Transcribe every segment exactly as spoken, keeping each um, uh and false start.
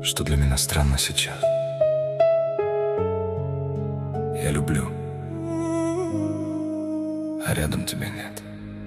что для меня странно сейчас. Я люблю, а рядом тебя нет.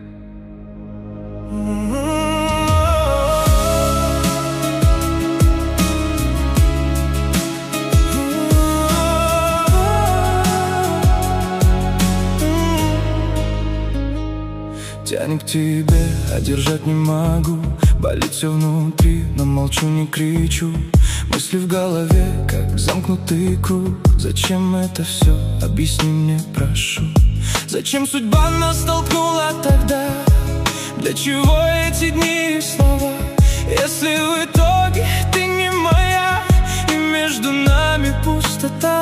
Тянет к тебе, а держать не могу. Болит все внутри, но молчу, не кричу. Мысли в голове, как замкнутый круг. Зачем это все? Объясни мне, прошу. Зачем судьба нас столкнула тогда? Для чего эти дни и слова? Если в итоге ты не моя, и между нами пустота,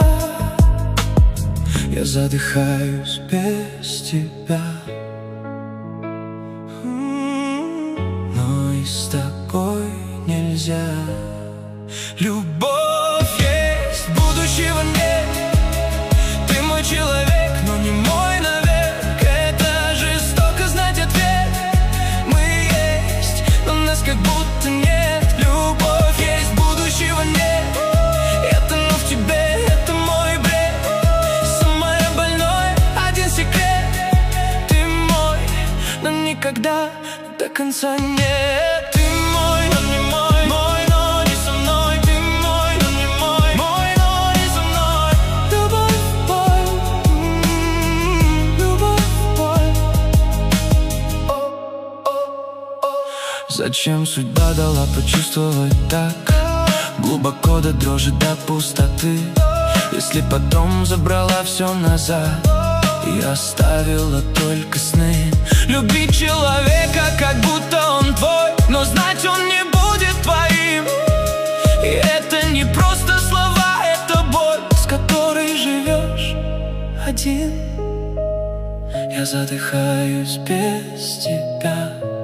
я задыхаюсь без тебя. Но и с тобой нельзя. Любовь есть, будущего нет. Ты мой человек, но не мой навек. Это жестоко знать ответ. Мы есть, но нас как будто нет. Любовь есть, будущего нет. Это но в тебе, это мой бред. Самое больное, один секрет. Ты мой, но никогда до конца нет. Ты мой, но не мой, мой, но не со мной. Ты мой, но не мой, мой, но не со мной. Любовь, боль, м-м, любовь, боль. О-о-о-о. Зачем судьба дала почувствовать так глубоко до дрожи, до пустоты? Если потом забрала все назад и оставила только сны. Любить человека, как будто он твой, но знать он не будет твоим. И это не просто слова, это боль, с которой живешь один. Я задыхаюсь без тебя.